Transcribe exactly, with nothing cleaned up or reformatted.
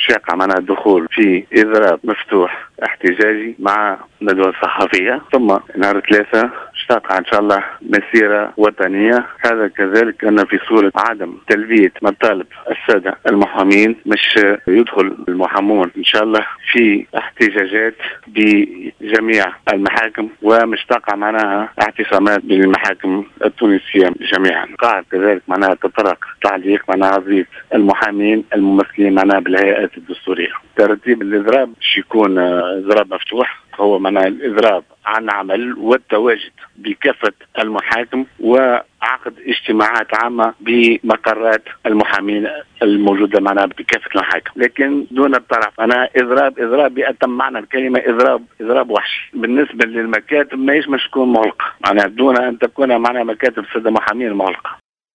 يقع معنا الدخول في إضراب مفتوح احتجاجي مع ندوة صحفية، ثم نهار ثلاثة تقع إن شاء الله مسيرة وطنية. هذا كذلك أن في صورة عدم تلبية مطالب السادة المحامين، مش يدخل المحامون إن شاء الله في احتجاجات بجميع المحاكم، ومش تقع معناها اعتصامات بالمحاكم التونسية جميعا. قاعد كذلك معناها تطرق تعليق معناها وظيفة المحامين الممثلين معناها بالهيئات الدستورية. ترتيب الإضراب يكون إضراب مفتوح، هو معناها الإضراب عن عمل والتواجد بكافة المحاكم وعقد اجتماعات عامة بمقرات المحامين الموجودة معنا بكافة المحاكم، لكن دون الطرف. أنا إضراب إضراب بأتم معنى الكلمة، إضراب إضراب وحشي. بالنسبة للمكاتب ما يشمش تكون مغلقة، معناها دون أن تكون معنا مكاتب سادة محامين مغلقة.